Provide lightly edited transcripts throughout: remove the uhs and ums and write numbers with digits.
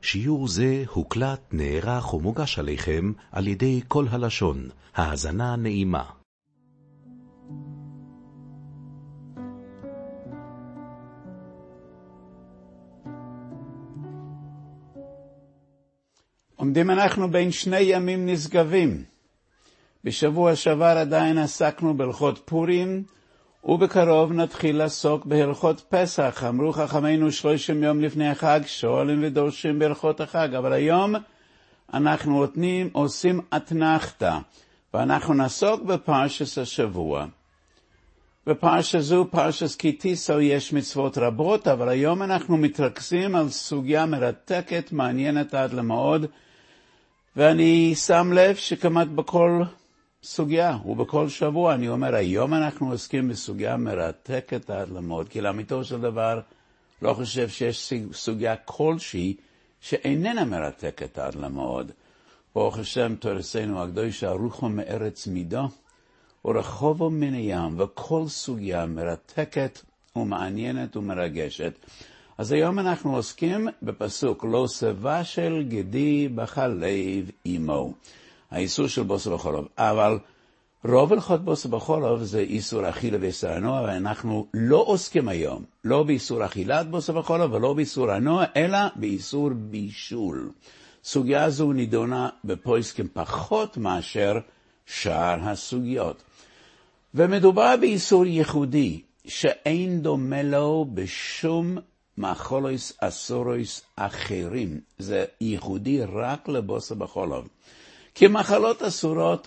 שיעור זה הוקלט, נערך ומוגש עליכם על ידי כל הלשון. האזנה נעימה. עומדים אנחנו בין שני ימים נשגבים. בשבוע שעבר עדיין עסקנו בהלכות פורים, ובקרוב נתחיל לעסוק בהלכות פסח. אמרו חכמינו 30 יום לפני החג, שואלים ודורשים בהלכות החג. אבל היום אנחנו עושים אתנחתא, ואנחנו נעסוק בפרשת השבוע. בפרשת זו, פרשת כי תישא, יש מצוות רבות, אבל היום אנחנו מתרכזים על סוגיה מרתקת, מעניינת עד למאוד, ואני שם לב שכמעט בכל סוגיה ובכל שבוע אני אומר, היום אנחנו עוסקים בסוגיה מרתקת עד למאוד, כי לאמיתו של דבר לא חושב שיש סוגיה כלשהי שאיננה מרתקת עד למאוד. ברוך השם, תורתנו הקדושה, רוחו מארץ מידו ורחובו מן הים, וכל סוגיה מרתקת ומעניינת ומרגשת. אז היום אנחנו עוסקים בפסוק, לא שבע של גדי בחלב עמו. האיסור של בוסר בחלב. אבל רוב הלכות בוסר בחלב זה איסור אכילה ואיסור הנוע, ואנחנו לא עוסקים היום, לא באיסור אכילת בוסר בחלב ולא באיסור הנוע, אלא באיסור בישול. סוגיה זו נידונה בפוסקים פחות מאשר שאר הסוגיות. ומדובר באיסור ייחודי, שאין דומה לו בשום מאכולוס אסורוס אחרים. זה ייחודי רק לבוסר בחלב. כי מחלות אסורות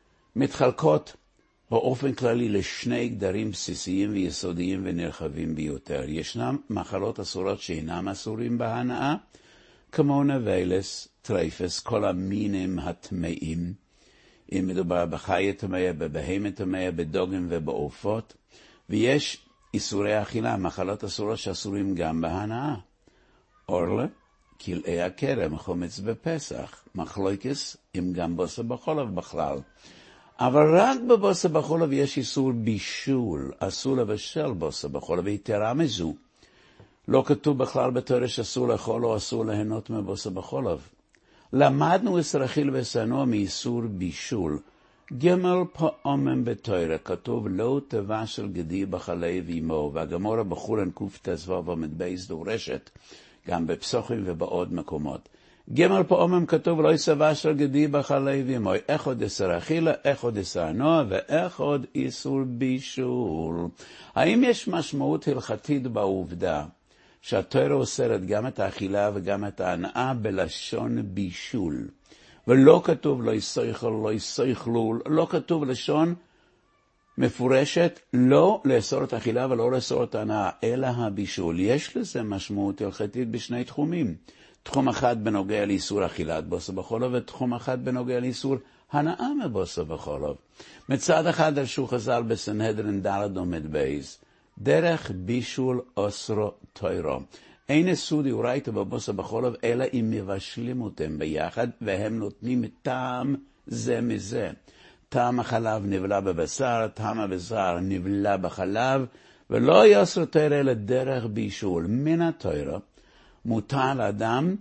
מתחלקות באופן כללי לשני גדרים בסיסיים ויסודיים ונרחבים ביותר. ישנם מחלות אסורות שאינם אסורים בהנאה, כמו נבלס, טרייפס, כל המינים הטמאים. אם מדובר בחיה טמאה, בבהמה טמאה, בדוגים ובעופות. ויש איסורי אכילה, מחלות אסורות שאסורים גם בהנאה. אורלה, כלאי הכרם, חומץ בפסח, מחלוקס אם גם בוסר בחלב בכלל. אבל רק בבוסר בחלב יש איסור בישול, אסור לבשל בוסר בחלב, ויתרה מזו. לא כתוב בכלל בתורה שאסור לאכול או אסור ליהנות מבוסר בחלב. למדנו איסור אכילה ושנוע מאיסור בישול. גמל פעמים בתורה כתוב לא תבשל גדי בחלב עמו, והגמרא בחולין קט"ו עמוד בייס דורשת, גם בפסוחים ובעוד מקומות. גמל פעמים כתוב לא תבשל גדי בחלב עמו, אחד איסור אכילה, אחד איסור הנוע, ואחד איסור בישול. האם יש משמעות הלכתית בעובדה שהתורה אוסרת גם את האכילה וגם את ההנאה בלשון בישול? ולא כתוב לא יסייכל, לא יסייכלו, לא כתוב לשון מפורשת, לא לאסור את האכילה ולא לאסור את ההנאה, אלא הבישול. יש לזה משמעות הלכתית בשני תחומים. תחום אחד בנוגע לאיסור אכילת בוסר בחלב, ותחום אחד בנוגע לאיסור הנאה מבוסר בחלב. מצד אחד דרשו חז"ל בסנהדרין ד' עמוד בייס, דרך בישול אסרו תוירו. אין אסור דאורייתא בבוסר בחלב, אלא אם מבשלים אותם ביחד, והם נותנים טעם זה מזה. טעם החלב נבלה בבשר, טעם הבשר נבלה בחלב, ולא יאסר תוירו אלא דרך בישול. מן התוירו מותר לאדם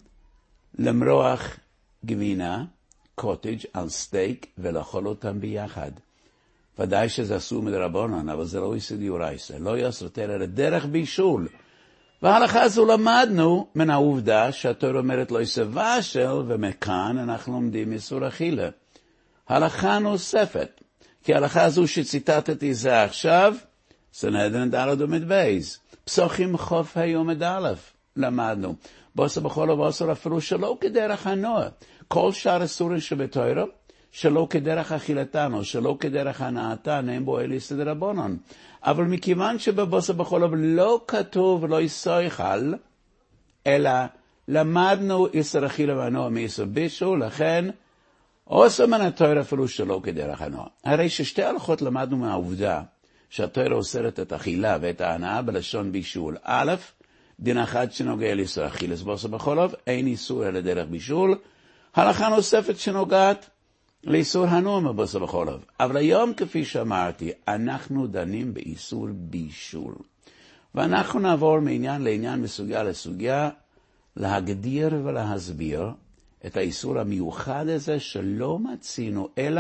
למרוח גבינה, קוטג' על סטייק, ולאכול אותם ביחד. ודאי שזה אסור מדרבנן, אבל זה לא איסור דאורייתא. לא יאסר תוירו אלא דרך בישול. וההלכה הזו למדנו מן העובדה שהתורה אומרת לא יסבשל, ומכאן אנחנו לומדים איסור אכילה. הלכה נוספת, כי ההלכה הזו שציטטתי זה עכשיו, סנהדרין ד' עמוד בייס, פסוחים חוף עמוד א', למדנו. בוסר בחלב אסור אפילו שלא כדרך הנוע. כל שאר אסורים שבתורה, שלא כדרך אכילתן או שלא כדרך הנאתן, הם בו אלי סדרבנן. אבל מכיוון שבבוסר בחלב לא כתוב לא יסייכל, אלא למדנו איסור אכילה והנוע מאיסור בישול, לכן אוסר מן התורה אפילו שלא כדרך הנוע. הרי ששתי הלכות למדנו מהעובדה שהתורה אוסרת את האכילה ואת ההנאה בלשון בישול. א', דין אחד שנוגע לאיסור אכילת בוסר בחלב, אין איסור אלא דרך בישול. הלכה נוספת שנוגעת לאיסור הנוע מבוסר בחלב. אבל היום, כפי שאמרתי, אנחנו דנים באיסור בישול. ואנחנו נעבור מעניין לעניין, מסוגיה לסוגיה, להגדיר ולהסביר את האיסור המיוחד הזה שלא מצינו אלא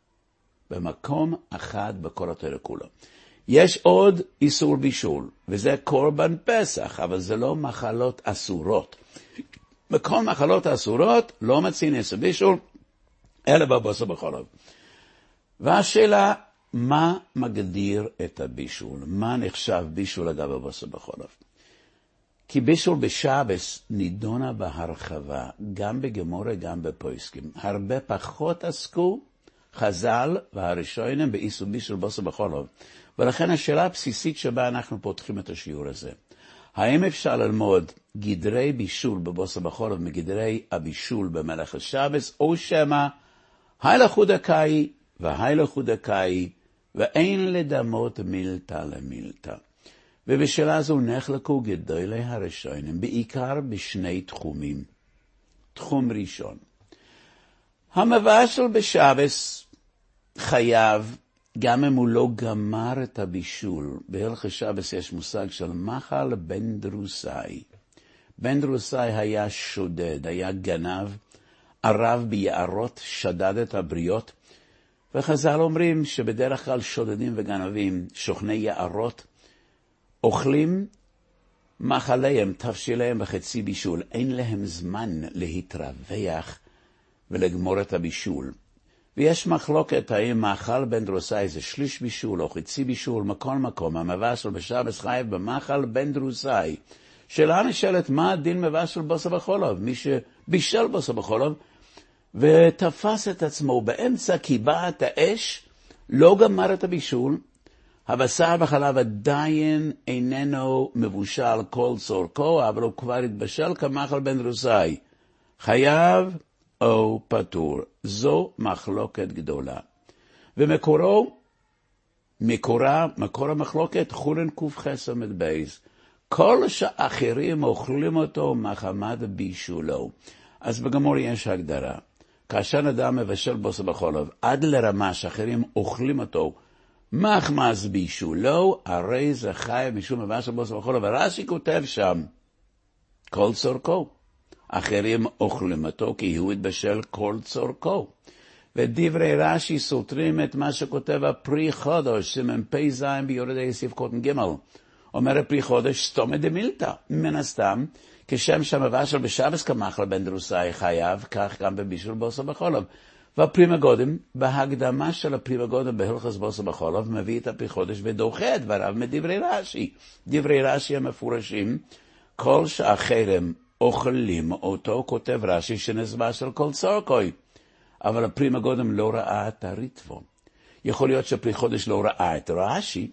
במקום אחד בכל התורה כולו. יש עוד איסור בישול, וזה קורבן פסח, אבל זה לא מחלות אסורות. בכל מחלות אסורות לא מצינו איסור בישול, אלא בבשר בחלב. והשאלה, מה מגדיר את הבישול? מה נחשב בישול לגבי בשר בחלב? כי בישול בשבס נידונה בהרחבה, גם בגמורה, גם בפוסקים. הרבה פחות עסקו חז"ל והראשונים באיסור בישול בשר בחלב. ולכן השאלה הבסיסית שבה אנחנו פותחים את השיעור הזה. האם אפשר ללמוד גדרי בישול בבשר בחלב מגדרי הבישול במלאכת שבס, או שמה הילכו דקאי והילכו דקאי, ואין לדמות מילתא למילתא. ובשאלה זו נחלקו גדולי הראשונים, בעיקר בשני תחומים. תחום ראשון, המבשל בשבס חייב, גם אם הוא לא גמר את הבישול. בהלכות שבס יש מושג של מחל בן דרוסאי. בן דרוסאי היה שודד, היה גנב, ערב ביערות, שדד את הבריות, וחז"ל אומרים שבדרך כלל שודדים וגנבים, שוכני יערות, אוכלים מחליהם, תבשיליהם בחצי בישול. אין להם זמן להתרווח ולגמור את הבישול. ויש מחלוקת האם מאכל בן דרוסאי זה שליש בישול או חצי בישול, מכל מקום. המבשל בשבס חייב במאכל בן דרוסאי. שאלה נשאלת, מה הדין מבשל בשר בחלב? מי שבישל בשר בחלב ותפס את עצמו באמצע קיבעת האש, לא גמר את הבישול, הבשר בחלב עדיין איננו מבושל כל צורכו, אבל הוא כבר התבשל כמאכל בן דרוסאי. חייב או פטור. זו מחלוקת גדולה. מקור המחלוקת חורן ק"ח עמוד בייס. כל שאחרים אוכלים אותו מחמת בישולו. אז בגמור יש הגדרה. כאשר אדם מבשל בשר בחלב עד לרמה שאחרים אוכלים אותו מחמת בישולו, הרי זה חייב משום מבשל בשר בחלב. ורש"י כותב שם כל צורכו. אחרים אוכלים אותו כי הוא התבשל כל צורכו. ודברי רש"י סותרים את מה שכותב הפרי חודש, סימן פ"ז ביורדי סעיף קוטן ג'. אומר הפרי חודש סתומא דמילתא. מן הסתם, כשם שהמבשל בשבס כמאכל בן דרוסאי חייב, כך גם בבישול בשר בחלב. והפרי מגודם, בהקדמה של הפרי מגודם בהלכות בשר בחלב, מביא את הפרי חודש ודוחה את דבריו מדברי רש"י. דברי רש"י המפורשים, כל שאחרים אוכלים אותו, כותב רש"י שנסבע של כל צורכוי. אבל הפרי מגודם לא ראה את הריטבו. יכול להיות שהפרי חודש לא ראה את רש"י,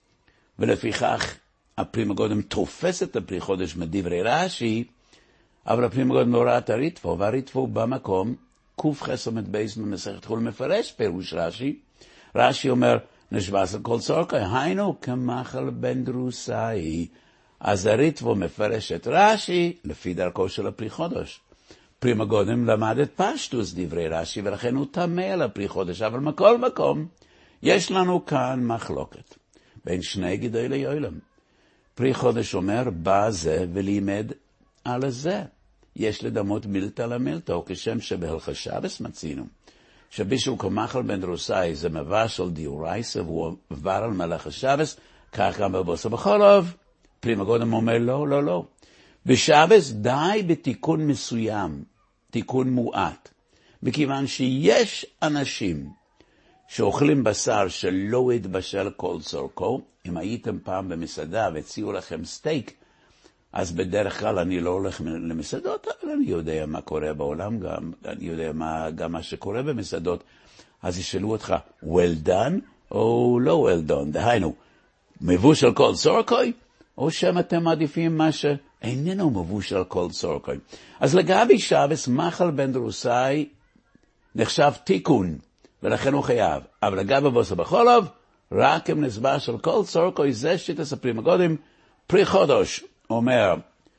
ולפיכך הפרי מגודם תופס את הפרי חודש מדברי רש"י, אבל הפרי מגודם לא ראה את הריטבו, והריטבו במקום ק"ח עמוד בייס במסכת חולין מפרש פירוש רש"י. רש"י אומר נשבע של כל צורכוי, היינו כמאכל בן דרוסאי. אז הריטבו מפרש את רש"י לפי דרכו של הפרי חודש. פרי מגודם למד את פשטוס דברי רש"י, ולכן הוא תמה על הפרי חודש. אבל מכל מקום יש לנו כאן מחלוקת בין שני גדולי עולם. פרי חודש אומר בא זה ולימד על זה. יש לדמות מילתא למילתא, או כשם שבהלכות שבס מצינו שבישול כמאכל בן דרוסאי זה מבשל דאורייתא והוא עבר על מלאכת שבס, כך גם בבשר בחלב. פרי מגודם אומר לא. בשבס די בתיקון מסוים, תיקון מועט, מכיוון שיש אנשים שאוכלים בשר שלא התבשל כל צורכו. אם הייתם פעם במסעדה והציעו לכם סטייק, אז בדרך כלל אני לא הולך למסעדות, אבל אני יודע מה קורה בעולם, אני יודע גם מה שקורה במסעדות. אז ישאלו אותך, well done או לא well done, דהיינו, מבושל כל צורכוי, או שם אתם מעדיפים מה שאיננו מבושל כל צורכוי. אז לגבי שבס, מאכל בן דרוסאי נחשב תיקון, ולכן הוא חייב. אבל לגבי בשר בחלב, רק אם נסבע של כל צורכוי, זה שיטת הפרי מגודם. פרי חודש אומר,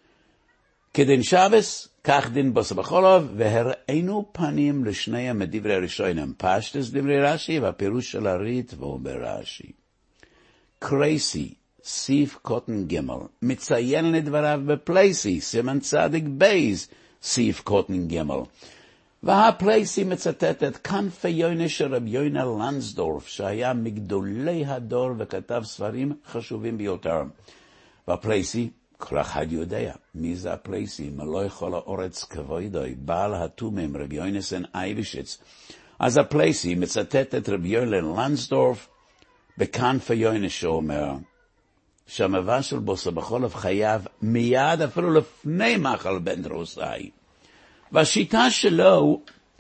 כדין שבס, כך דין בשר בחלב, והראינו פנים לשניהם מדברי הראשונים, פשטוס דברי רש"י והפירוש של הריטבו ברש"י. קרייסי, סעיף קוטן גמל, מציין לדבריו בפלייסי, סימן צדיק בייז, סעיף קוטן גמל. והפלייסי מצטט את כנפי יונה של רב יונה לנסדורף, שהיה מגדולי הדור וכתב ספרים חשובים ביותר. והפלייסי, כל אחד יודע מי זה הפלייסי, מלוא כל האורץ כבודוי, בעל התומם רב יונסן אייבשיץ. אז הפלייסי מצטט את רב יונה לנסדורף בכנפי יונה שאומר, שהמבשל של בוסר בחולב חייב מיד אפילו לפני מאכל בן דרוסאי. והשיטה שלו,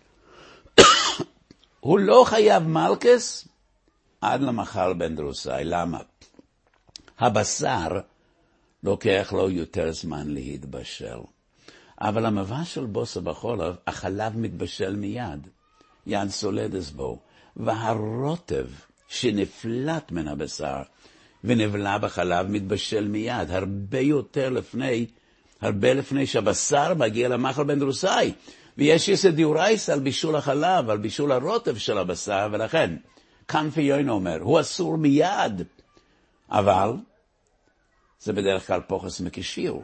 הוא לא חייב מלכס עד למאכל בן דרוסאי. למה? הבשר לוקח לו יותר זמן להתבשל. אבל המבשל של בוסר בחולב, החלב מתבשל מיד. יד סולדס בו. והרוטב שנפלט מן הבשר ונבלה בחלב מתבשל מיד. הרבה לפני שהבשר מגיע למאכל בן דרוסאי. ויש יסוד דאורייתא על בישול החלב, על בישול הרוטב של הבשר, ולכן, כנפי יונה אומר, הוא אסור מיד. אבל, זה בדרך כלל פוחס מכשיר.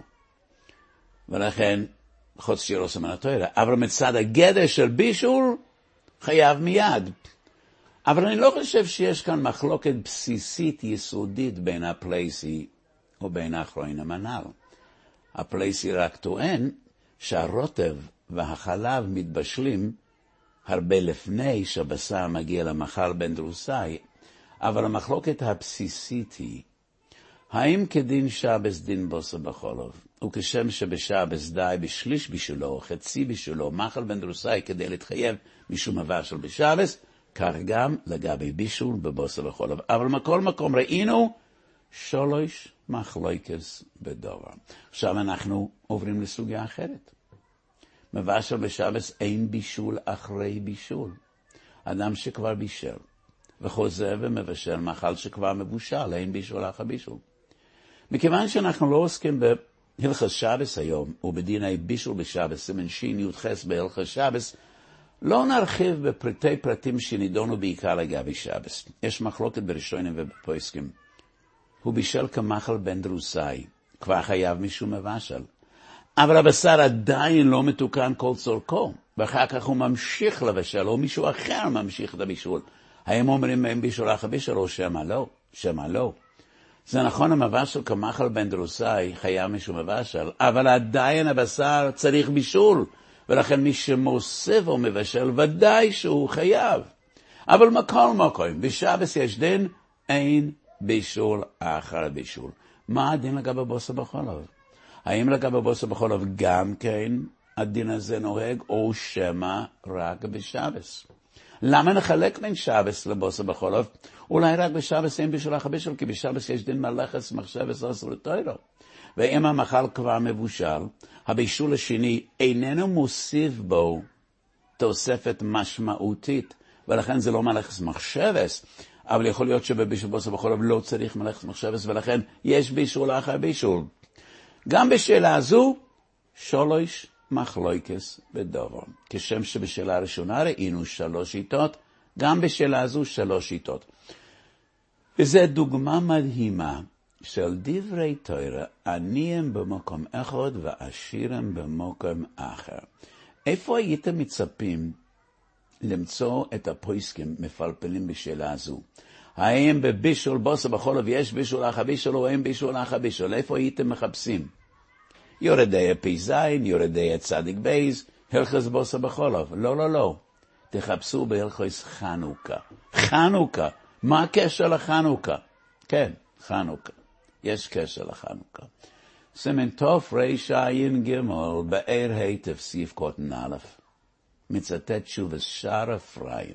ולכן, חוץ שירו סמן התורה. אבל מצד הגדר של בישול, חייב מיד. אבל אני לא חושב שיש כאן מחלוקת בסיסית יסודית בין הפלייסי ובין האחרונים הנ"ל. הפלייסי רק טוען שהרוטב והחלב מתבשלים הרבה לפני שהבשר מגיע למאכל בן דרוסאי, אבל המחלוקת הבסיסית היא, האם כדין שבס דין בוסר בחולב, וכשם שבשבס די בשליש בשולו, חצי בשולו, מאכל בן דרוסאי כדי להתחייב משום מבשל בשבס, כך גם לגבי בישול בבוסר בחולב. אבל מכל מקום ראינו שלוש מחלוקות בדבר. עכשיו אנחנו עוברים לסוגיה אחרת. מבשל בשבס אין בישול אחרי בישול. אדם שכבר בישל וחוזר ומבשל מאכל שכבר מבושל, אין בישול אחרי בישול. מכיוון שאנחנו לא עוסקים בהלכות שבס היום, ובדיני בישול בשבס, סימן שין י"ח בהלכות שבס, לא נרחיב בפרטי פרטים שנידונו בעיקר לגבי שבס. יש מחלוקת בראשונים ובפוסקים. הוא בישל כמאכל בן דרוסאי, כבר חייב משום מבשל. אבל הבשר עדיין לא מתוקן כל צורכו, ואחר כך הוא ממשיך לבשל, או מישהו אחר ממשיך את הבישול. האם אומרים הם בישול אחר בישול, או שמה לא? שמה לא. זה נכון, המבשל כמאכל בן דרוסאי חייב משום מבשל, אבל עדיין הבשר צריך בישול, ולכן מי שמוסף או מבשל ודאי שהוא חייב. אבל מכל מקום, בשבס יש דין, אין בישול אחר בישול. מה הדין לגבי בוסר בחולב? האם לגבי בוסר בחולב גם כן הדין הזה נוהג, או שמה רק בשבס? למה נחלק בין שבס לבוסר בחולב? אולי רק בשבס אין בישול אחר בישול, כי בשבס יש דין מלאכת מחשבת אסור תורה. ואם המאכל כבר מבושל, הבישול השני איננו מוסיף בו תוספת משמעותית, ולכן זה לא מלאכת מחשבת, אבל יכול להיות שבבישול בוסר בחולב לא צריך מלאכת מחשבת, ולכן יש בישול אחר בישול. גם בשאלה הזו, שלוש מחלוקות בדבר. כשם שבשאלה הראשונה ראינו שלוש שיטות, גם בשאלה הזו שלוש שיטות. וזו דוגמה מדהימה של דברי תורה, עניים במקום אחד ועשירים במקום אחר. איפה הייתם מצפים למצוא את הפוסקים מפלפלים בשאלה הזו? האם בבישול בוסר בחולב יש בישול אחר בישול, או אין בישול אחר בישול? איפה הייתם מחפשים? יורדי פ"ז, יורדי צדיק בייז, הלכות בוסר בחולב. לא. תחפשו בהלכות חנוכה. חנוכה. מה הקשר לחנוכה? כן, חנוכה. יש קשר לחנוכה. סימן תוף רע"ג באר היטב סעיף קוטן א', מצטט שוב את שער אפרים.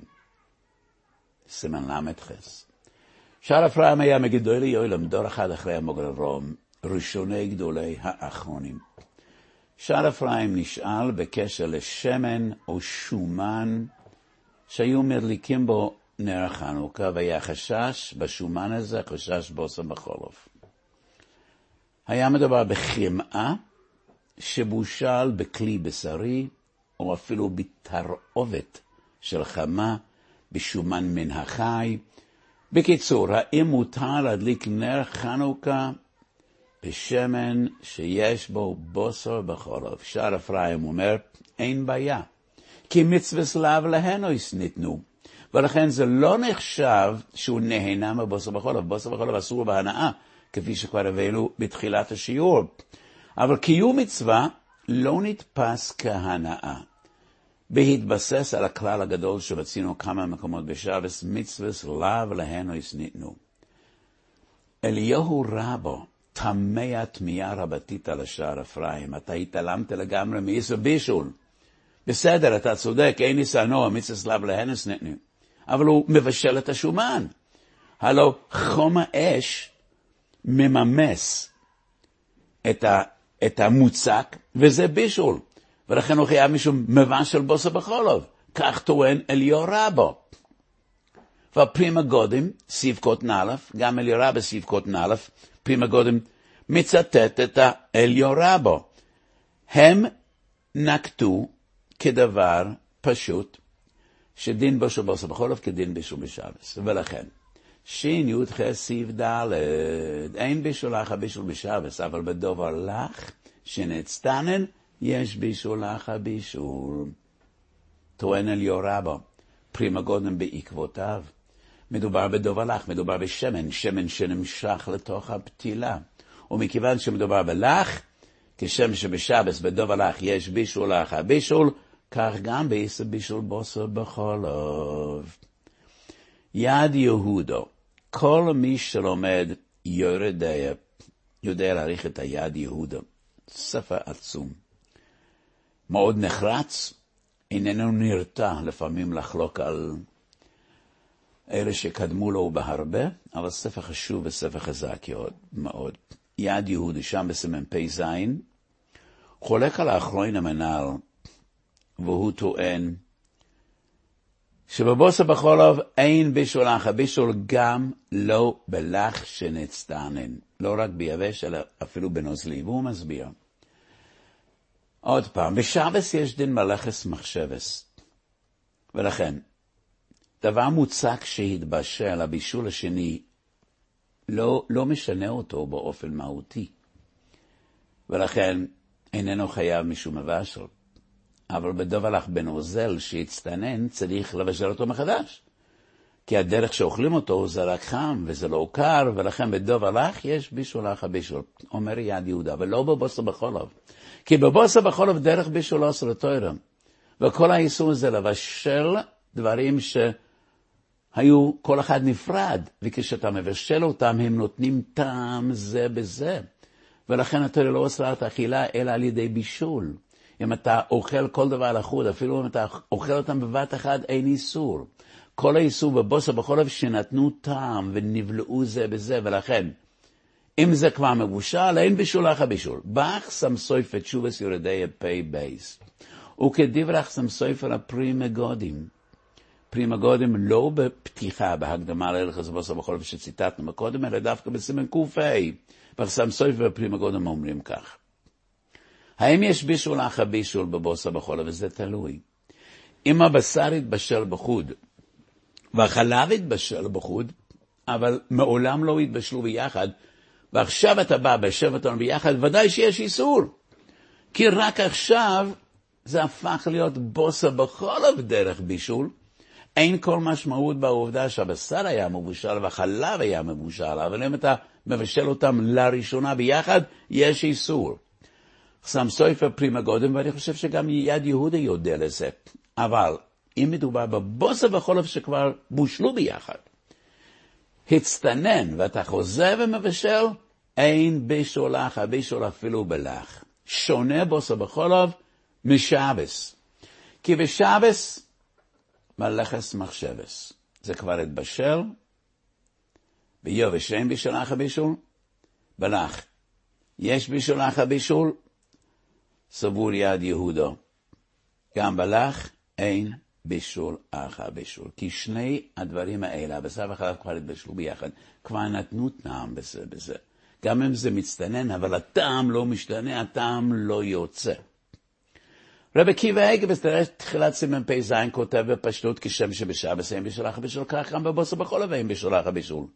סימן למ"ח. שער אפרים היה מגדולי יוילם, דור אחד אחרי המוגררום, ראשוני גדולי האחרונים. שער אפרים נשאל בקשר לשמן או שומן שהיו מדליקים בו נר חנוכה, והיה חשש בשומן הזה, חשש בוסר בחולב. היה מדובר בחמאה שבושל בכלי בשרי, או אפילו בתרעובת של חמה, בשומן מן החי, בקיצור, האם מותר להדליק נר חנוכה בשמן שיש בו בוסר בחורף? שער אפרים אומר, אין בעיה, כי מצווה סלב להנויס ניתנו, ולכן זה לא נחשב שהוא נהנה מבוסר בחורף. בוסר בחורף אסור בהנאה, כפי שכבר הבאנו בתחילת השיעור. אבל קיום מצווה לא נתפס כהנאה. בהתבסס על הכלל הגדול שרצינו כמה מקומות בשבס, מצווה סלב להנויס ניתנו. אליהו רבו תמיה תמייה רבתית על השער אפרים. אתה התעלמת לגמרי מאיסור בישול. בסדר, אתה צודק, אין ניסנו, מצווה סלב להנויס ניתנו. אבל הוא מבשל את השומן. הלא חום האש מממס את המוצק, וזה בישול. ולכן הוא חייב משום מבשל בוסר בחורף. כך טוען אליהו רבו. והפרימה גודים, סעיף קוטן א', גם אליהו רבו סעיף קוטן א', פרימה גודים מצטט את אליהו רבו. הם נקטו כדבר פשוט, שדין בו של בוסר בחורף כדין בישול בשבס. ולכן, שין י' ח' סעיף ד', אין בישול לך בישול בשבס, אבל בדובר לך שנצטנן, יש בישול לך בישול. טוען אליהו רבו, פרימה גודם בעקבותיו. מדובר בדובר לך, מדובר בשמן, שמן שנמשך לתוך הפתילה. ומכיוון שמדובר בלך, כשם שבשבס בדובר לך יש בישול לך בישול, כך גם באיסור בישול בוסר בחורף. יד יהודו, כל מי שלומד יורדיה, יודע להעריך את היד יהודו. ספר עצום. מאוד נחרץ, איננו נרתע לפעמים לחלוק על אלה שקדמו לו בהרבה, אבל ספר חשוב וספר חזק מאוד. יד יהודי שם בסימן פי זין, חולק על האחרון המנהל, והוא טוען שבבוסר בחורף אין בישול לך בישול, גם לא בלח שנצטנן, לא רק ביבש אלא אפילו בנוזלי. והוא מסביר עוד פעם, בשבס יש דין מלאכס מחשבס, ולכן דבר מוצק שהתבשל, הבישול השני לא משנה אותו באופן מהותי, ולכן איננו חייב משום מבשל. אבל בדובר לך בנוזל שהצטנן, צריך לבשל אותו מחדש. כי הדרך שאוכלים אותו זה רק חם וזה לא קר, ולכן בדובר לך יש בישול לך בישול. אומר יד יהודה, ולא בבוסר בחורף. כי בבוסר בחורף דרך בישול עשר לתורה. וכל האיסור זה לבשל דברים שהיו כל אחד נפרד, וכשאתה מבשל אותם הם נותנים טעם זה בזה. ולכן התורה לא עושה את האכילה אלא על ידי בישול. אם אתה אוכל כל דבר לחוד, אפילו אם אתה אוכל אותם בבת אחד, אין איסור. כל האיסור בבוסר בחורף שנתנו טעם ונבלעו זה בזה, ולכן, אם זה כבר מבושל, אין בישול לך בישול. באך שם סופר תשובס יורדיה פי בייס. וכדברך שם סופר הפרימה גודים. פרימה גודים לא בפתיחה, בהקדמה להלכות בוסר בחורף שציטטנו מקודם, אלא דווקא בסימן קופי. ושם סופר הפרימה גודים אומרים כך. האם יש בישול לך בישול בבוסר בחורף? וזה תלוי. אם הבשר יתבשל בחוד, והחלב יתבשל בחוד, אבל מעולם לא יתבשלו ביחד, ועכשיו אתה בא בשב אותנו ביחד, ודאי שיש איסור. כי רק עכשיו זה הפך להיות בוסר בחורף דרך בישול. אין כל משמעות בעובדה שהבשר היה מבושל והחלב היה מבושל, אבל אם אתה מבשל אותם לראשונה ביחד, יש איסור. שם סופר פרימה גודם, ואני חושב שגם יד יהודה יודע לזה. אבל אם מדובר בבוסר בחורף שכבר בושלו ביחד, הצטנן ואתה חוזר ומבשל, אין בישול לך, בישול אפילו בלח. שונה בוסר בחורף משבס. כי בשבס מלאכס מחשבס. זה כבר התבשל, ביובש אין בישול לך בישול, בלח. יש בישול לך בישול, סבור יד יהודו. גם בלח אין בישול אחר בישול. כי שני הדברים האלה, הבשר והחלב כבר התבשלו ביחד, כבר נתנו טעם בזה. גם אם זה מצטנן, אבל הטעם לא משתנה, הטעם לא יוצא. רבי עקיבא איגר בתחילת סימן פ"ז כותב בפשטות כשם שבשבס אין בשולח הבישול, כך גם בבוסר בחול ואין בשולח הבישול.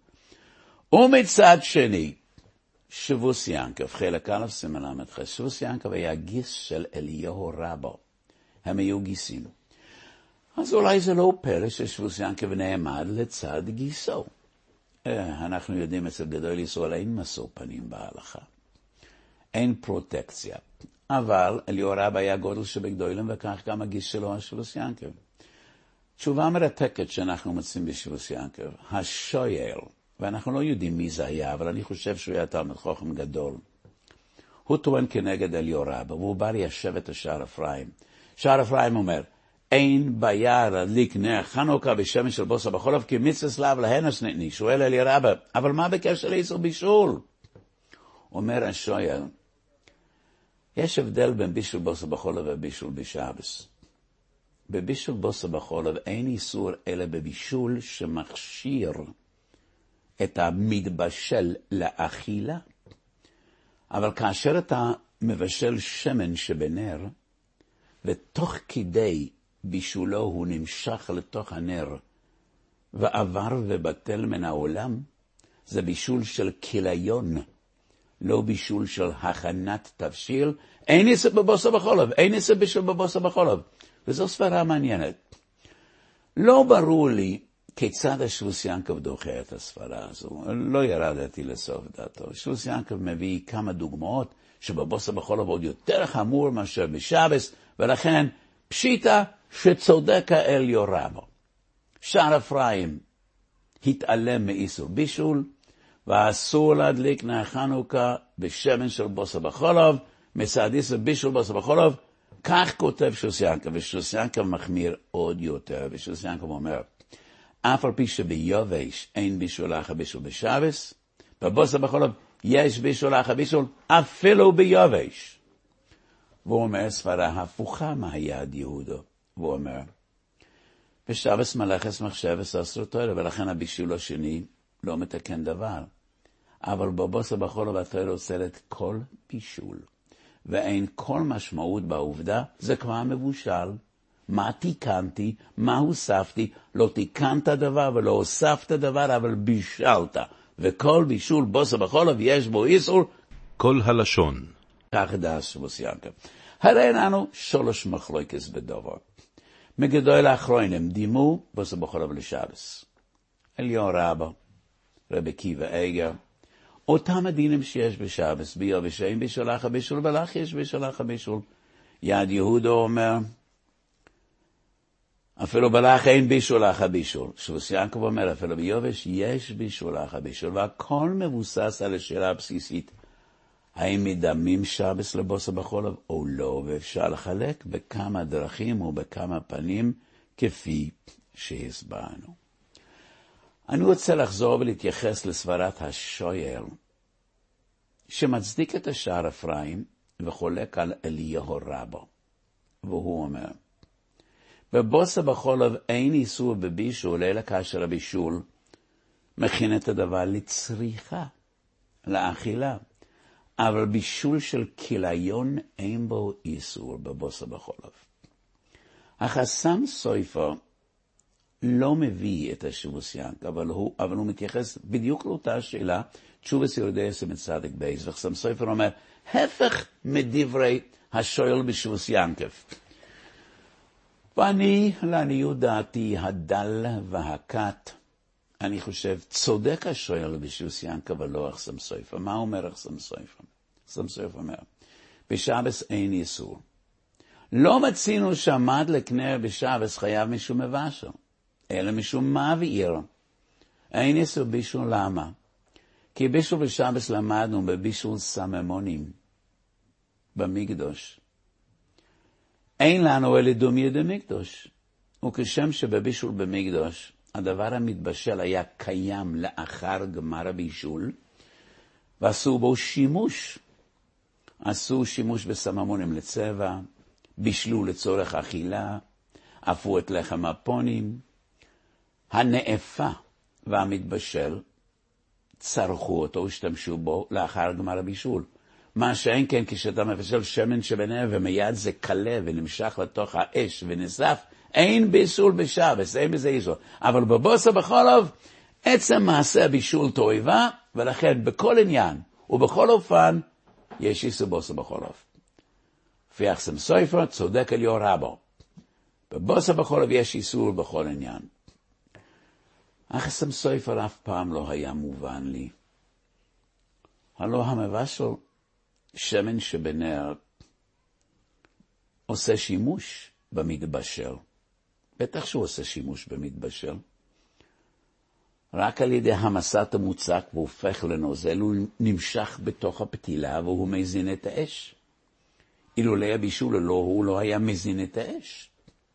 ומצד שני, שבוס ינקב, חלק א' סימן ל"ח, שבוס ינקב היה גיס של אליהו רבא. הם היו גיסים. אז אולי זה לא פלא ששבוס ינקב נעמד לצד גיסו. אנחנו יודעים אצל גדול ישראל אין משוא פנים בהלכה. אין פרוטקציה. אבל אליהו רבא היה גודל שבגדולים, וכך גם הגיס שלו השבוס ינקב. תשובה מרתקת שאנחנו מוצאים בשבוס ינקב, השויאל, ואנחנו לא יודעים מי זה היה, אבל אני חושב שהוא היה תלמיד חכם גדול. הוא טוען כנגד אליהו רבא, והוא בא ליישב את שער אפרים. שער אפרים אומר, אין ביער להדליק נר חנוכה בשמן של בוסר בחולב, כי מצווה סלב להנס נתני. שואל אליהו רבא, אבל מה בקשר לאיסור בישול? אומר השויאל, יש הבדל בין בישול בוסר בחולב ובישול בשבס. בבישול בוסר בחולב אין איסור אלא בבישול שמכשיר את המתבשל לאכילה. אבל כאשר אתה מבשל שמן שבנר, ותוך כדי בישולו הוא נמשך לתוך הנר, ועבר ובטל מן העולם, זה בישול של כיליון, לא בישול של הכנת תבשיל. אין איסור בבוסר בחולב, אין איסור בישול בבוסר בחולב. וזו סברה מעניינת. לא ברור לי כיצד השבוס ינקב דוחה את הסברה הזו. לא ירדתי לסוף דעתו. שבוס ינקב מביא כמה דוגמאות שבבוסר בחולב עוד יותר חמור מאשר בשבס, ולכן פשיטה שצודק אליהו רבא. שער אפרים התעלם מאיסור בישול, ואסור להדליק נר חנוכה בשמן של בוסר בחולב, מצד איסור בישול בוסר בחולב. כך כותב שבוס ינקב, ושבוס ינקב מחמיר עוד יותר, ושבוס ינקב אומר, אף על פי שביובש אין בישול אחר בישול בשבס, בבוסר בחולב יש בישול אחר בישול אפילו ביובש. והוא אומר סברה הפוכה מהיד יהודו. והוא אומר, בשבס מלאכס מחשבס אסור תורה, ולכן הבישול השני לא מתקן דבר. אבל בבוסר בחולב התורה אוסרת כל בישול. ואין כל משמעות בעובדה, זה כבר מבושל. מה תיקנתי, מה הוספתי, לא תיקנת דבר ולא הוספת דבר, אבל בישלת. וכל בישול בוסר בחולב יש בו איסור. כל הלשון. כך דעת שבוס ינקב. הרי לנו 3 מחלוקות בדבר. מגדול האחרונים דימו בוסר בחולב לשבס. אליהו רבא, רבי עקיבא איגר, אותם הדינים שיש בשבס, ביובש אין בישול אחר בישול, ולך יש בישול אחר בישול. יד יהודו אומר, אפילו בלך אין בישול אחר בישול. שבוס ינקב אומר, אפילו ביובש יש בישול אחר בישול, והכל מבוסס על השאלה הבסיסית, האם מדמים שבס לבוסר בחולב או לא, ואפשר לחלק בכמה דרכים ובכמה פנים כפי שהסברנו. אני רוצה לחזור ולהתייחס לסברת השויאל, שמצדיק את השער אפרים וחולק על אליהו רבא. והוא אומר, בבוסר בחולב אין איסור בבישול, אלא כאשר הבישול מכין את הדבר לצריכה, לאכילה. אבל בישול של כיליון אין בו איסור בבוסר בחולב. החסם סופר לא מביא את השבוס ינקב, אבל הוא מתייחס בדיוק לאותה שאלה, תשובת יורדי סמ"ד צדיק בייס, וחסם סופר אומר, הפך מדברי השואל בשבוס ינקב. ואני, לעניות דעתי, הדל והקט, אני חושב, צודק השואל בשבוס ינקב ולא חסם סופר. מה אומר חסם סופר? חסם סופר אומר, בשבס אין איסור. לא מצינו שעמד לקנר בשבס חייב משום מבשל, אלא משום מבעיר. אין איסור בישול. למה? כי בישול בשבס למדנו בבישול סממונים, במקדוש. אין לנו אלא דומיה דמקדוש. וכשם שבבישול במקדוש, הדבר המתבשל היה קיים לאחר גמר הבישול, ועשו בו שימוש. עשו שימוש בסממונים לצבע, בישלו לצורך אכילה, אפו את לחם הפונים. הנאפה והמתבשל צרכו אותו, השתמשו בו לאחר גמר הבישול. מה שאין כן כשאתה מבשל שמן שבנר ומיד זה קלה ונמשך לתוך האש ונשרף, אין בישול בשבס, אין בזה איסור. אבל בבוסר בחולוב, עצם מעשה הבישול תועבה, ולכן בכל עניין ובכל אופן יש איסור בוסר בחולוב. לפי אחסם סופר צודק אליהו רבו. בבוסר בחולוב יש איסור בכל עניין. אחסם סופר אף פעם לא היה מובן לי. הלא המבשל שמן שבנר עושה שימוש במתבשל. בטח שהוא עושה שימוש במתבשל. רק על ידי המסת המוצק והופך לנוזל, הוא נמשך בתוך הפתילה והוא מזין את האש. אילולא הבישול הוא לא היה מזין את האש.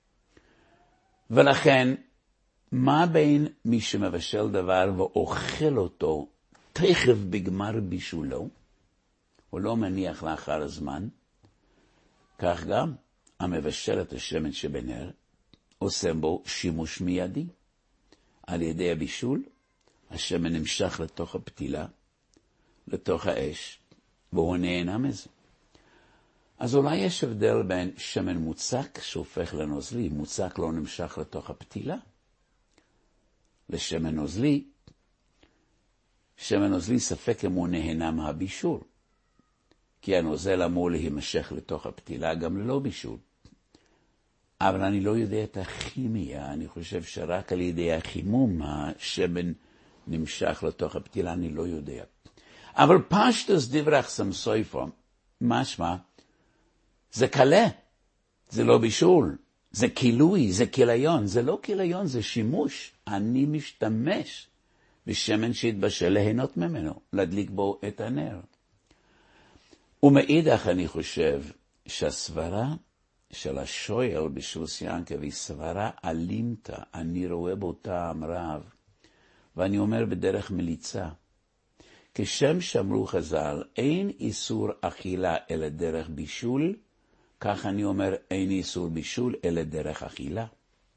ולכן, מה בין מי שמבשל דבר ואוכל אותו תכף בגמר בישולו, הוא לא מניח לאחר הזמן, כך גם המבשל את השמן שבנר עושה בו שימוש מיידי. על ידי הבישול, השמן נמשך לתוך הפתילה, לתוך האש, והוא נהנה מזה. אז אולי יש הבדל בין שמן מוצק שהופך לנוזלי, מוצק לא נמשך לתוך הפתילה, לשמן נוזלי, שמן נוזלי ספק אם הוא נהנה מהבישול, כי הנוזל אמור להימשך לתוך הפתילה גם ללא בישול. אבל אני לא יודע את הכימיה, אני חושב שרק על ידי החימום השמן נמשך לתוך הפתילה, אני לא יודע. אבל פשטוס דברי אחסם סופר, משמע, זה קלה, זה לא בישול, זה כילוי, זה כיליון, זה לא כיליון, זה שימוש. אני משתמש בשמן שהתבשל ליהנות ממנו, להדליק בו את הנר. ומאידך אני חושב שהסברה של השויל בשוס ינקב היא סברה אלימתא, אני רואה בו טעם רב, ואני אומר בדרך מליצה, כשם שאמרו חז"ל, אין איסור אכילה אלא דרך בישול, כך אני אומר, אין איסור בישול אלא דרך אכילה.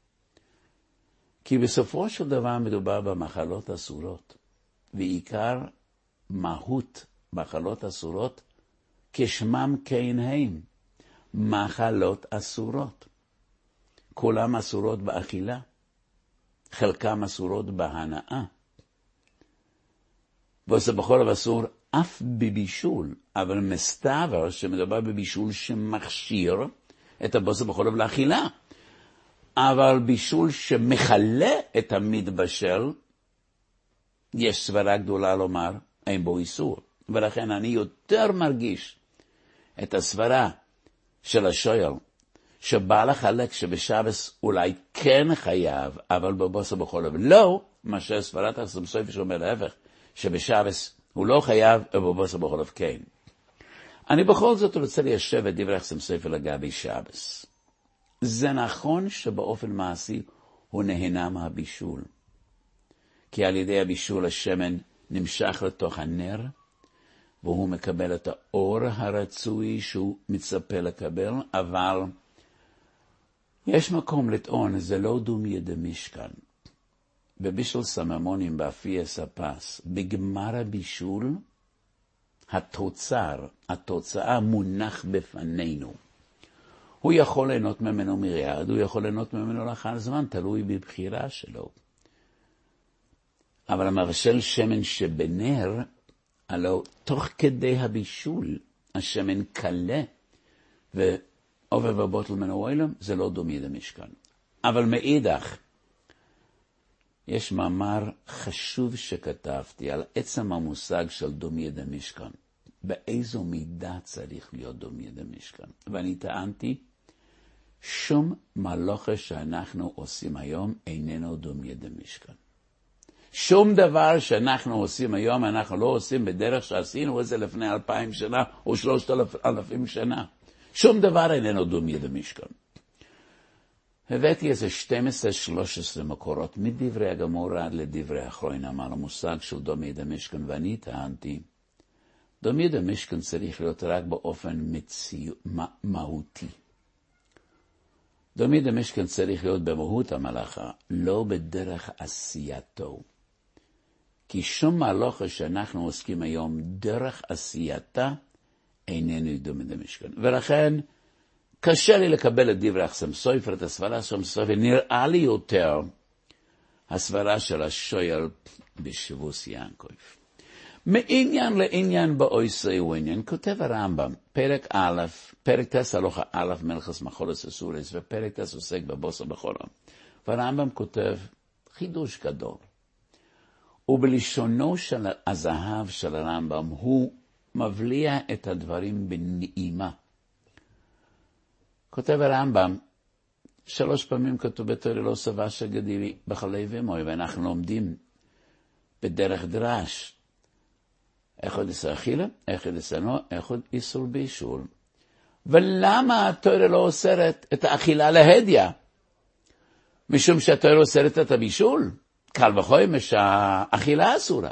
כי בסופו של דבר מדובר במחלות אסורות, ועיקר מהות מחלות אסורות, כשמם כן הם, מחלות אסורות. כולם אסורות באכילה, חלקם אסורות בהנאה. וזה בכל אסור אף בבישול, אבל מסתבר שמדובר בבישול שמכשיר את הבוסר בכל לאכילה. אבל בישול שמחלה את המתבשל, יש סברה גדולה לומר, אין בו איסור. ולכן אני יותר מרגיש את הסברה של השויל, שבא לחלק שבשבס אולי כן חייב, אבל בבוסר בכל לא, מה שסברת אחסם סופר שאומר להפך, שבשבס הוא לא חייב, ובבוסר בכל כן. אני בכל זאת רוצה ליישב את דברי אחסם סופר לגבי שבס. זה נכון שבאופן מעשי הוא נהנה מהבישול. כי על ידי הבישול השמן נמשך לתוך הנר, והוא מקבל את האור הרצוי שהוא מצפה לקבל, אבל יש מקום לטעון, זה לא דומיה דמשכן. בבישול סממונים באפיס הפס, בגמר הבישול, התוצאה מונח בפנינו. הוא יכול ליהנות ממנו מיד, הוא יכול ליהנות ממנו לאחר זמן, תלוי בבחירה שלו. אבל המבשל שמן שבנר, הלא תוך כדי הבישול, השמן קלה, ועובר בבוטל מן האוילם, זה לא דומיה דמשכן. אבל מאידך, יש מאמר חשוב שכתבתי על עצם המושג של דומיה דמשכן. באיזו מידה צריך להיות דומיה דמשכן. ואני טענתי, שום מלאכה שאנחנו עושים היום איננו דומיה דמשכן. שום דבר שאנחנו עושים היום, אנחנו לא עושים בדרך שעשינו את זה לפני 2000 שנה או 3,000 שנה. שום דבר איננו דומיה דמשכן. הבאתי איזה 12-13 מקורות, מדברי הגמור עד לדברי האחרונים, על המושג של דומיה דמשכן, ואני טענתי, דומיה דמשכן צריך להיות רק באופן מהותי. דומיה דמשכן צריך להיות במהות המלאכה, לא בדרך עשייתו. כי שום מלאכה שאנחנו עוסקים היום דרך עשייתה, איננו ידום את המשכן. ולכן, קשה לי לקבל את דברי החסם סופר, את הסברה של סופר, נראה לי יותר הסברה של השויל בשבוס יעקב. מעניין לעניין באויסי ועניין, כותב הרמב"ם, פרק א', פרק תס הלוכה א', מלכס מחולס אסורס, ופרק תס עוסק בבוסר בחולה. והרמב"ם כותב חידוש גדול. ובלשונו של הזהב של הרמב"ם, הוא מבליע את הדברים בנעימה. כותב הרמב"ם, 3 פעמים כתוב בתורה לא סבא שגדי בחלי ומוי, ואנחנו לומדים בדרך דרש. אחד איסור אכילה, אחד איסור, אחד איסור בישול. ולמה התורה לא אוסרת את האכילה להדיה? משום שהתורה לא אוסרת את הבישול. קל וחומר שהאכילה אסורה.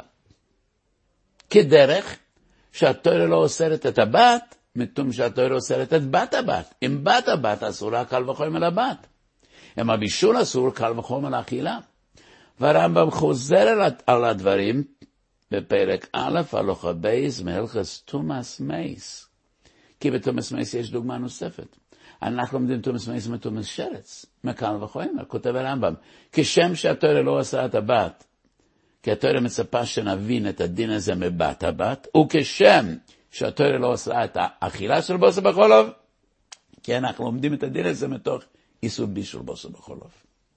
כדרך שהתורה לא אוסרת את הבת, משום שהתורה אוסרת את בת הבת. אם בת הבת אסורה, קל וחומר לבת. אם הבישול אסור, קל וחומר לאכילה. והרמב"ם חוזר על הדברים בפרק א', הלוכה בייס, מהלכס תומאס מייס. כי בתומאס מייס יש דוגמה נוספת. אנחנו לומדים תומאס מייס מתומאס שרץ, מקל וחומר, כותב הרמב"ם. כשם שהתורה לא עשה את הבת, כי התורה מצפה שנבין את הדין הזה מבת הבת, וכשם שהתורה לא עשה את האכילה של בוסר בחולוב, כי אנחנו לומדים את הדין הזה מתוך איסור בישול בוסר בחולוב.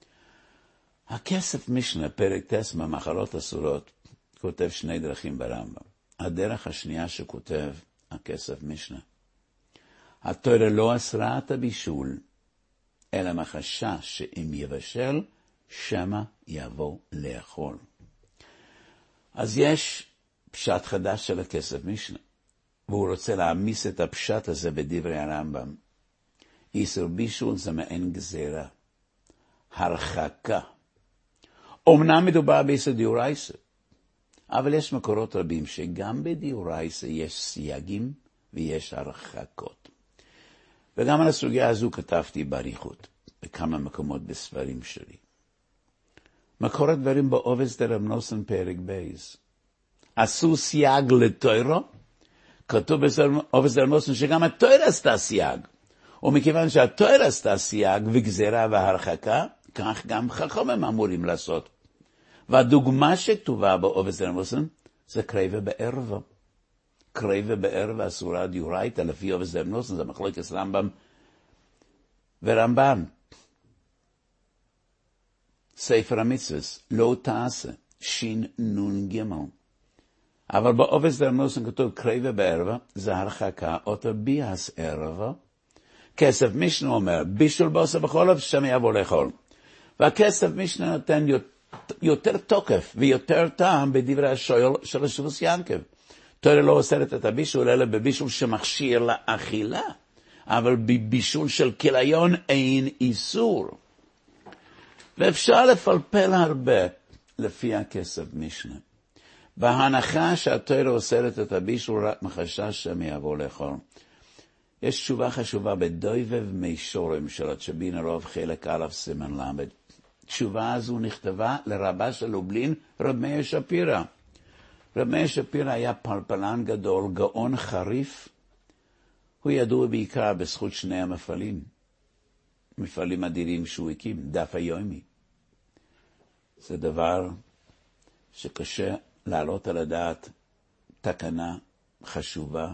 הכסף משנה, פרק תס מהמחלות אסורות, כותב 2 דרכים ברמב"ם. הדרך השנייה שכותב הכסף משנה. התורה לא אסרה את הבישול, אלא מחשש שאם יבשל, שמה יבוא לאכול. אז יש פשט חדש של הכסף משנה, והוא רוצה להעמיס את הפשט הזה בדברי הרמב"ם. איסור בישול זה מעין גזירה, הרחקה. אמנם מדובר באיסור דיורייסה, אבל יש מקורות רבים שגם בדיורייסה יש סייגים ויש הרחקות. וגם על הסוגיה הזו כתבתי בעריכות, בכמה מקומות בספרים שלי. מקור הדברים באובס דרב נוסן פרק בייז. עשו סייג לתוירו, כתוב באובס דרב נוסן שגם התוירה עשתה סייג. ומכיוון שהתוירה עשתה סייג וגזירה והרחקה, כך גם חכמים אמורים לעשות. והדוגמה שכתובה באובס דרב נוסן זה קרבה בערבו. קרבה בערב אסורה דיורייתא לפי אובס דרב נוסן, זה מחלוקת רמב"ם ורמב"ן. ספר המצוות, לא תעשה, שין נון ג'. אבל באובס דרב נוסן כתוב קרבה בערב, זה הרחקה, אותו ביאס ערב. כסף משנה אומר, בישול בוסר בחולוב, שם יבוא לאכול. והכסף משנה נותן יותר תוקף ויותר טעם בדברי השויל של השבוס יעקב. תורה לא אוסרת את הבישול, אלא בבישול שמכשיר לאכילה. אבל בבישול של כליון אין איסור. ואפשר לפלפל הרבה לפי הכסף משנה. בהנחה שהתורה אוסרת את הבישול רק מחשש שם יבוא לאכול. יש תשובה חשובה בדויבב מישורם של הצ'בין הרוב חלק א' סימן למד. התשובה הזו נכתבה לרבה של לובלין, רב מאיר שפירא. רב מאיר שפירא היה פלפלן גדול, גאון חריף. הוא ידוע בעיקר בזכות 2 המפעלים. מפעלים אדירים שהוא הקים, דף היומי. זה דבר שקשה לעלות על הדעת תקנה חשובה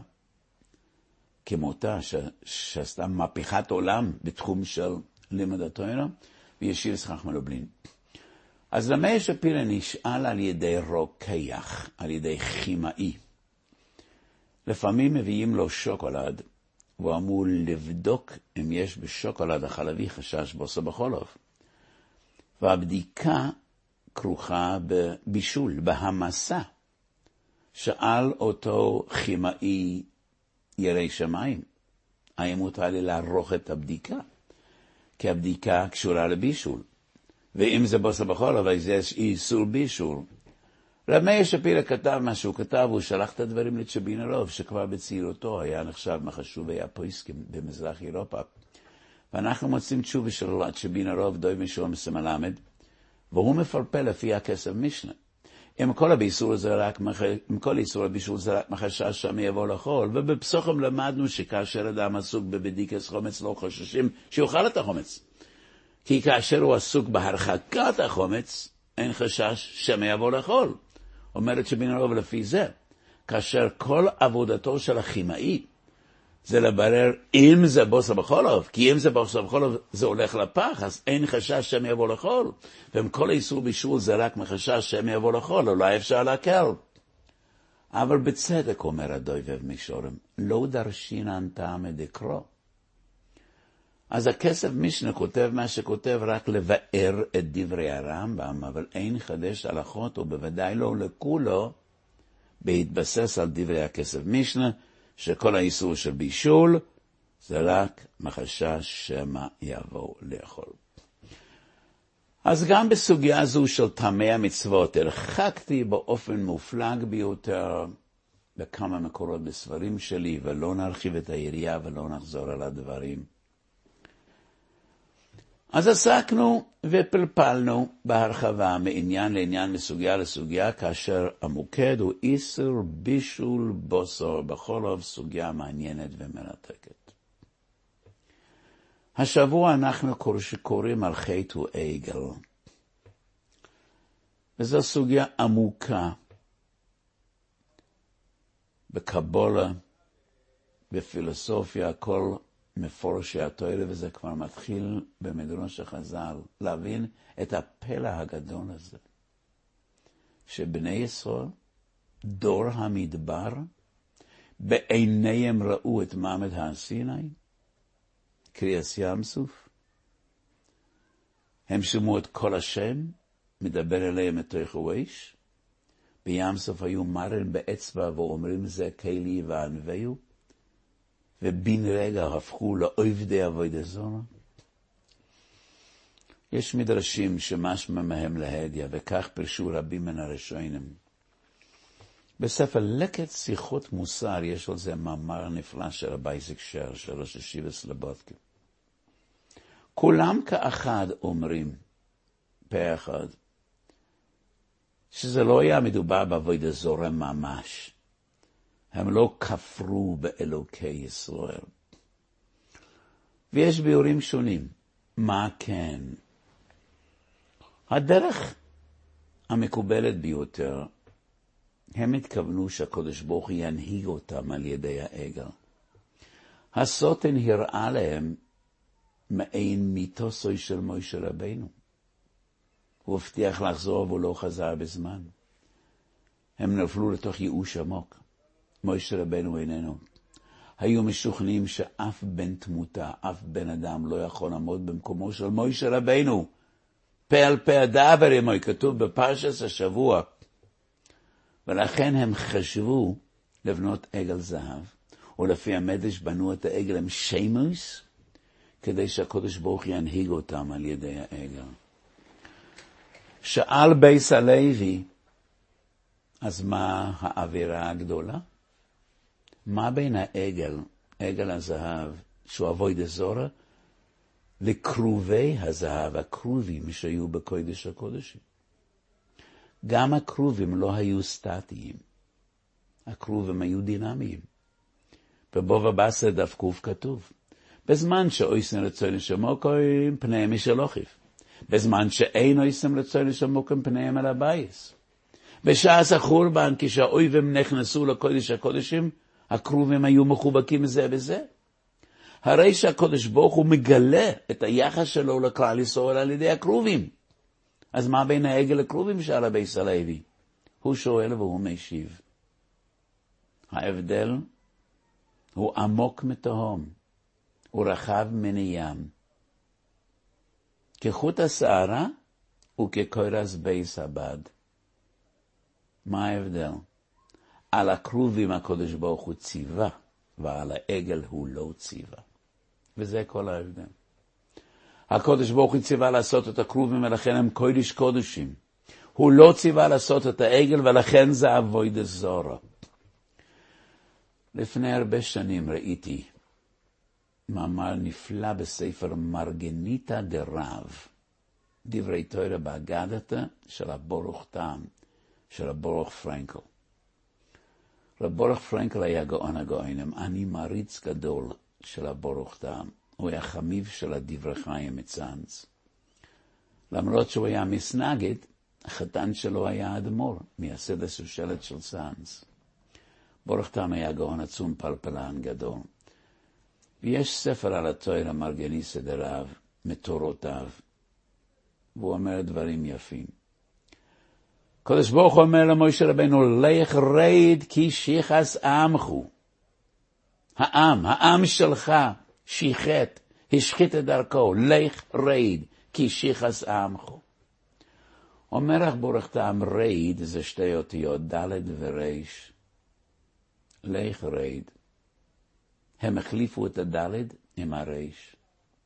כמותה, שעשתה מהפכת עולם בתחום של לימוד התורה, וישיר חכם לובלין. אז רב מאיר שפירא נשאל על ידי רוקח, על ידי כימאי. לפעמים מביאים לו שוקולד, והוא אמור לבדוק אם יש בשוקולד החלבי חשש בוסר בחולוב. והבדיקה כרוכה בבישול, בהמסה. שאל אותו כימאי ירא שמיים, האם מותר לי לערוך את הבדיקה? כי הבדיקה קשורה לבישול. ואם זה בוסר בחולוב, אז יש איסור בישול. רב מאיר שפירא כתב מה שהוא כתב, הוא שלח את הדברים לצ'בין הרוב, שכבר בצעירותו היה נחשב מחשובי הפויסקים במזרח אירופה. ואנחנו מוצאים תשובה של צ'בין הרוב, דוי משום מסמלמד, והוא מפלפל לפי הכסף משנה. אם כל הבישול זה רק מחשש שם יבוא לאכול, ובפסוחים למדנו שכאשר אדם עסוק בבדיקת חומץ לא חוששים שיאכל את החומץ. כי כאשר הוא עסוק בהרחקת החומץ, אין חשש שם יבוא לאכול. אומרת שבין הרוב לפי זה, כאשר כל עבודתו של הכימאי, זה לברר אם זה בוסר בחולוב, כי אם זה בוסר בחולוב זה הולך לפח, אז אין חשש שהם יבוא לחול. ואם כל האיסור בישול זה רק מחשש שהם יבוא לחול, אולי אפשר להקל. אבל בצדק אומר הדויבב מישורם, לא דרשינן טעמא דקרוא. אז הכסף משנה כותב מה שכותב רק לבאר את דברי הרמב"ם, אבל אין חדש הלכות, ובוודאי לא לכולו, בהתבסס על דברי הכסף משנה, שכל האיסור של בישול זה רק מחשש שמא יבוא לאכול. אז גם בסוגיה זו של טעמי המצוות הרחקתי באופן מופלג ביותר בכמה מקורות בספרים שלי, ולא נרחיב את היריעה ולא נחזור על הדברים. אז עסקנו ופלפלנו בהרחבה מעניין לעניין, מסוגיה לסוגיה, כאשר המוקד הוא איסור בישול בוסר בחולוב, סוגיה מעניינת ומרתקת. השבוע אנחנו קוראים על חטא ועגל. וזו סוגיה עמוקה בקבלה, בפילוסופיה, כל מפורשי התורה, וזה כבר מתחיל במדרש החז"ל, להבין את הפלא הגדול הזה. שבני ישראל, דור המדבר, בעיניהם ראו את מעמד הר סיני, קריאת ים סוף, הם שמעו את כל השם, מדבר אליהם את תוך ואש, בים סוף היו מרן באצבע ואומרים זה כלי וענווהו, ובין רגע הפכו לעובדי עבודה זרה. יש מדרשים שמשמע מהם להדיא, וכך פרשו רבים מן הראשונים. בספר לקט שיחות מוסר יש על זה מאמר נפלא של רבי איזיק שר, של ראש ישיבת סלובודקה. כולם כאחד אומרים, פה אחד, שזה לא היה מדובר בעבודה זרה ממש. הם לא כפרו באלוקי ישראל. ויש ביאורים שונים. מה כן? הדרך המקובלת ביותר, הם התכוונו שהקדוש ברוך הוא ינהיג אותם על ידי העגל. הסוטן הראה להם מעין מיתוסו של משה רבינו. הוא הבטיח לחזור והוא לא חזר בזמן. הם נפלו לתוך ייאוש עמוק. משה רבינו איננו. היו משוכנעים שאף בן תמותה, אף בן אדם לא יכול לעמוד במקומו של משה רבינו. פה על פה הדבר עמו, כתוב בפרשת השבוע. ולכן הם חשבו לבנות עגל זהב, ולפי המדרש בנו את העגל עם שמוס, כדי שהקדוש ברוך ינהיג אותם על ידי העגל. שאל בייס הלוי, אז מה האווירה הגדולה? מה בין העגל, עגל הזהב, שהוא עבודה זרה, לקרובי הזהב, הקרובים שהיו בקודש הקודשים? גם הקרובים לא היו סטטיים. הקרובים היו דינמיים. בבבא בסרה דף קוף כתוב, בזמן שאויסן רצון לשמוקם פניהם משלוחיף. בזמן שאין אויסן רצון לשמוקם פניהם על הבייס. בשעת החורבן, כשהאויבים נכנסו לקודש הקודשים, הקרובים היו מחובקים זה בזה. הרי שהקודש ברוך הוא מגלה את היחס שלו לכלל ישראל על ידי הקרובים. אז מה בין העגל לקרובים שאל הבייס הלוי? הוא שואל והוא משיב. ההבדל הוא עמוק מתהום, הוא רחב מן ים. כחוט השערה וכקורס בייס הבד. מה ההבדל? על הקרובים הקדוש ברוך הוא ציווה, ועל העגל הוא לא ציווה. וזה כל ההבדל. הקדוש ברוך הוא ציווה לעשות את הקרובים, ולכן הם קודש קודשים. הוא לא ציווה לעשות את העגל, ולכן זה עבודה זרה. לפני הרבה שנים ראיתי מאמר נפלא בספר מרגניתא דרב, דברי תורה באגדתא של הברוך טעם, של רב ברוך פרנקל. רב ברוך פרנקל היה גאון הגאונים, אני מעריץ גדול של רב ברוך תם. הוא היה חמיב של הדברי חיים מצאנז. למרות שהוא היה מסנגד, החתן שלו היה אדמו"ר, מייסד השושלת של צאנז. ברוך תם היה גאון עצום פלפלן גדול. ויש ספר על התורה מרגניסא דרב, מתורותיו, והוא אומר דברים יפים. קדוש ברוך הוא אומר למשה רבנו, לך רד כי שיחס עמכו. העם שלך שיחת, השחית את דרכו, לך רד כי שיחס עמכו. אומר לך ברוך תם, רד זה שתי אותיות, ד' ורש. לך רד. הם החליפו את הד' עם הרש.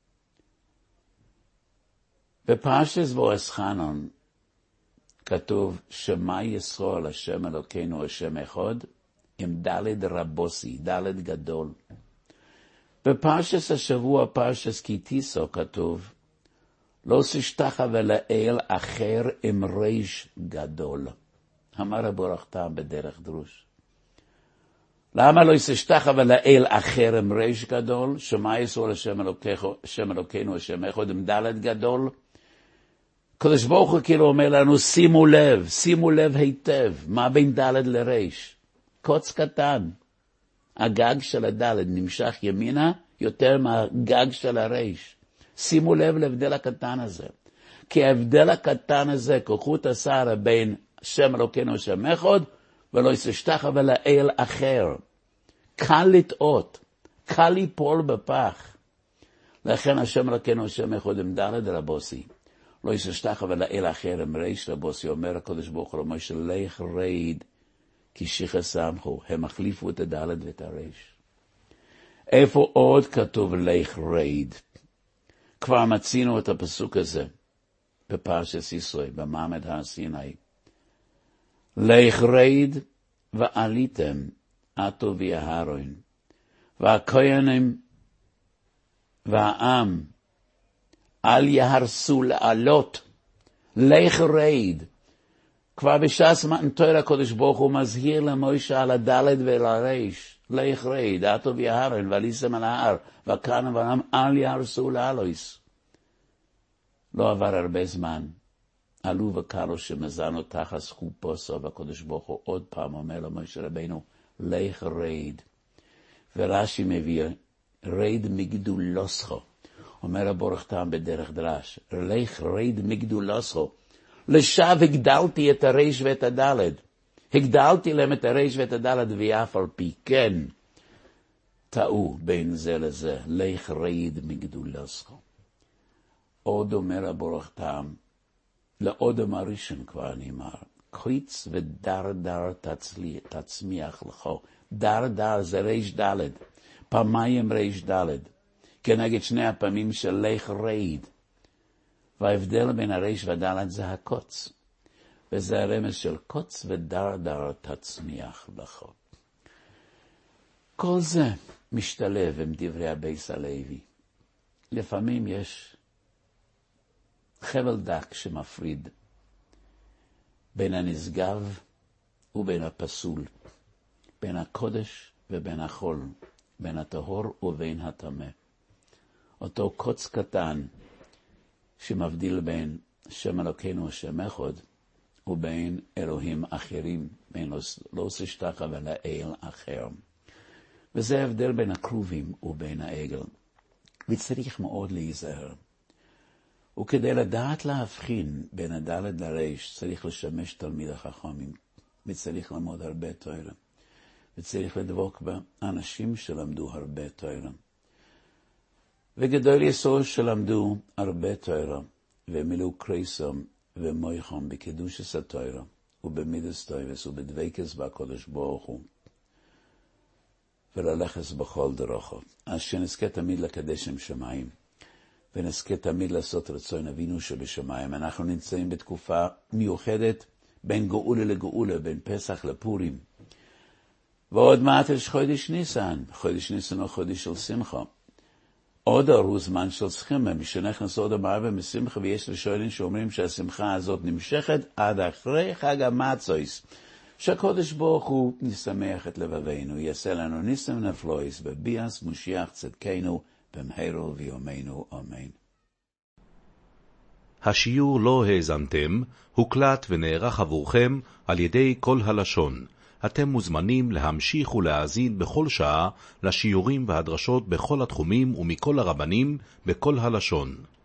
בפרשת בועז חנון כתוב, שמע ישראל השם אלוקינו השם אחד, עם ד' רבוסי, ד' גדול. בפרשת השבוע, פרשת כי תישא, כתוב, לא תשתחווה לאל אחר עם רש גדול. אמר רבו תם בדרך דרוש. למה לא תשתחווה לאל אחר עם רש גדול? שמע ישראל השם אלוקינו השם אחד עם ד' גדול. קדוש ברוך הוא כאילו אומר לנו, שימו לב היטב, מה בין ד' לרש? קוץ קטן. הגג של הד' נמשך ימינה יותר מהגג של הרש. שימו לב להבדל הקטן הזה. כי ההבדל הקטן הזה, כוחות עשר בין שם אלוקינו שם אחד, ולא תשתחווה לאל אחר. קל לטעות, קל ליפול בפח. לכן השם אלוקינו שם אחד עם ד' רבוסי. לא תשתחווה לאל אחר עם רש רבוסי. אומר הקדוש ברוך הוא למשה, לך רד כי שיחס עמכו. הם החליפו את הד' ואת הרש. איפה עוד כתוב לך רד? כבר מצינו את הפסוק הזה בפרשת ישראל, במעמד הר סיני. לך רד ועליתם, אתו ואהרון, והכהנים והעם, אל יהרסו לעלות, לך רד. כבר בש"ס מתן תורה הקדוש ברוך הוא מזהיר למשה על הד' ועל הרש. לך רד, אתו ואהרון, ועליתם על ההר, והכהנים והעם, אל יהרסו לעלויס. לא עבר הרבה זמן, עלו וקלו שמזנו תחת חופוסו, והקדוש ברוך הוא עוד פעם אומר למשה רבנו, לך רד. ורש"י מביא, רד מגדולוסכו. אומר הבורח תם בדרך דרש, לך רד מגדולוסכו. לשב הגדלתי את הרש ואת הד'. הגדלתי להם את הרש ואת הד' ואף על פי כן טעו בין זה לזה. לך רד מגדולוסכו. עוד אומר הבורח תם, לאודם הראשון כבר נאמר, קריץ ודרדר תצמיח לכו. דרדר זה רש ד', פעמיים רש ד', כנגד שני הפעמים של לך רד. וההבדל בין הרש והד' זה הקוץ, וזה הרמז של קוץ ודרדר תצמיח לכו. כל זה משתלב עם דברי הבייס הלוי. לפעמים יש חבל דק שמפריד בין הנשגב ובין הפסול, בין הקודש ובין החול, בין הטהור ובין הטמא. אותו קוץ קטן שמבדיל בין שם אלוקינו השם אחד ובין אלוהים אחרים, בין לא תשתחווה לאל אחר. וזה ההבדל בין הכרובים ובין העגל. וצריך מאוד להיזהר. וכדי לדעת להבחין בין הד' לרש, צריך לשמש תלמיד החכמים, וצריך ללמוד הרבה תורה, וצריך לדבוק באנשים שלמדו הרבה תורה. וגדול יסוד שלמדו הרבה תורה, ומילאו קריסם ומויחם בקדושת התורה, ובמידס טויבס ובדבקס בקדוש ברוך הוא, וללכת בכל דרכו. אז שנזכה תמיד לקדש שם שמיים, ונזכה תמיד לעשות רצון אבינו שבשמיים. אנחנו נמצאים בתקופה מיוחדת בין גאולה לגאולה, בין פסח לפורים. ועוד מעט יש חודש ניסן. חודש ניסן הוא חודש של שמחה. עוד הוא זמן של שמחה, משנכנס עוד המערב משמחה, ויש ראשונים שאומרים שהשמחה הזאת נמשכת עד אחרי חג המצות, שהקודש ברוך הוא ישמח את לבבינו, יעשה לנו ניסים נפלויס, וביאס משיח צדקנו, במהרו ויומנו אמן. השיעור לא האזנתם, הוקלט ונערך עבורכם על ידי כל הלשון. אתם מוזמנים להמשיך ולהאזין בכל שעה לשיעורים והדרשות בכל התחומים ומכל הרבנים בכל הלשון.